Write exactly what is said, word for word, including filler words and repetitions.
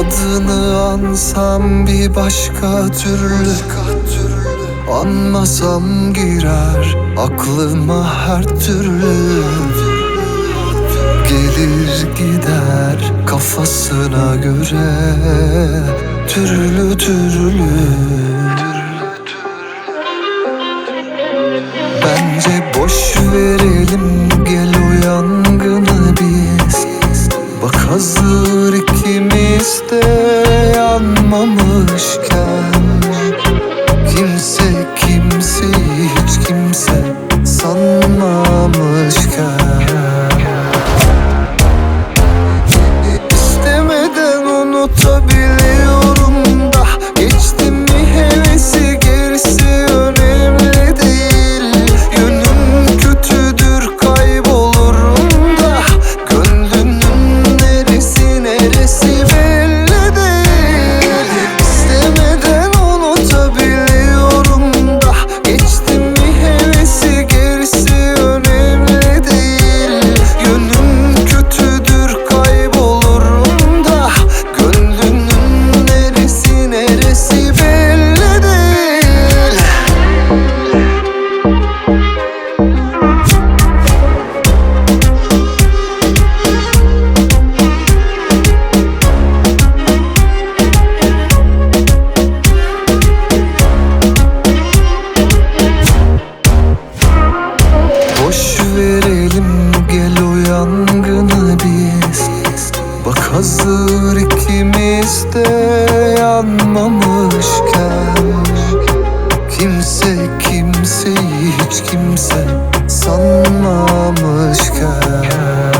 Adını ansam bir başka türlü, anmasam girer aklıma her türlü. Gelir gider kafasına göre, türlü türlü. Bence boş verelim, gel o yangını biz. Bak hazır ikimiz de yanmamışken, kimse kimseyi hiç kimse sanmamışken. İstemeden unutabiliyorum da, geçti mi hevesi gerisi önemli değil. Yönüm kötüdür kaybolurum da, gönlünün neresi neresi belli değil. İstemeden unutabiliyorum da, geçti mi hevesi gerisi önemli değil. Yönüm kötüdür kaybolurum da, gönlünün neresi neresi belli değil. Boş verelim, gel o yangını biz. Bak hazır ikimiz de yanmamışken, kimse kimseyi hiç kimse sanmamışken.